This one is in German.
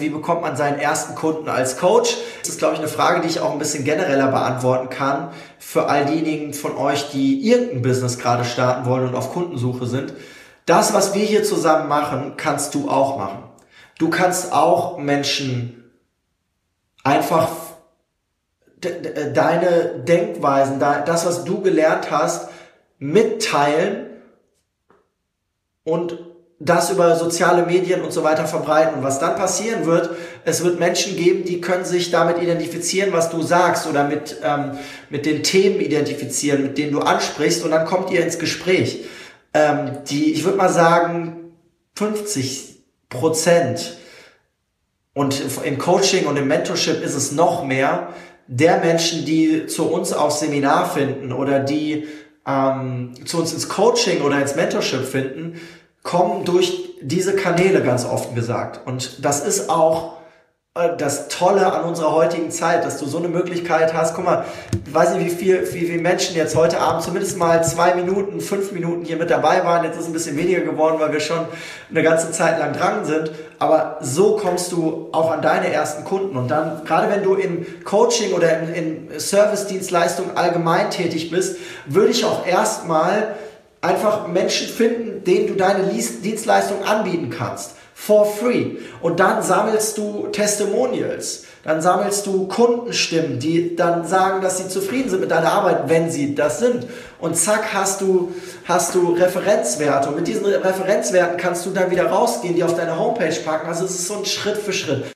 wie bekommt man seinen ersten Kunden als Coach? Das ist, glaube ich, eine Frage, die ich auch ein bisschen genereller beantworten kann für all diejenigen von euch, die irgendein Business gerade starten wollen und auf Kundensuche sind. Das, was wir hier zusammen machen, kannst du auch machen. Du kannst auch Menschen einfach deine Denkweisen, das, was du gelernt hast, mitteilen und das über soziale Medien und so weiter verbreiten. Und was dann passieren wird, es wird Menschen geben, die können sich damit identifizieren, was du sagst, oder mit den Themen identifizieren, mit denen du ansprichst, und dann kommt ihr ins Gespräch. Ich würde mal sagen, 50% und im Coaching und im Mentorship ist es noch mehr, der Menschen, die zu uns aufs Seminar finden oder die zu uns ins Coaching oder ins Mentorship finden, kommen durch diese Kanäle, ganz offen gesagt. Und das ist auch das Tolle an unserer heutigen Zeit, dass du so eine Möglichkeit hast. Guck mal, ich weiß nicht, wie viele Menschen jetzt heute Abend zumindest mal 2 Minuten, 5 Minuten hier mit dabei waren. Jetzt ist es ein bisschen weniger geworden, weil wir schon eine ganze Zeit lang dran sind. Aber so kommst du auch an deine ersten Kunden. Und dann, gerade wenn du im Coaching oder in Service-Dienstleistungen allgemein tätig bist, würde ich auch erstmal einfach Menschen finden, denen du deine Dienstleistung anbieten kannst. For free. Und dann sammelst du Testimonials. Dann sammelst du Kundenstimmen, die dann sagen, dass sie zufrieden sind mit deiner Arbeit, wenn sie das sind. Und zack, hast du Referenzwerte. Und mit diesen Referenzwerten kannst du dann wieder rausgehen, die auf deine Homepage packen. Also es ist so ein Schritt für Schritt.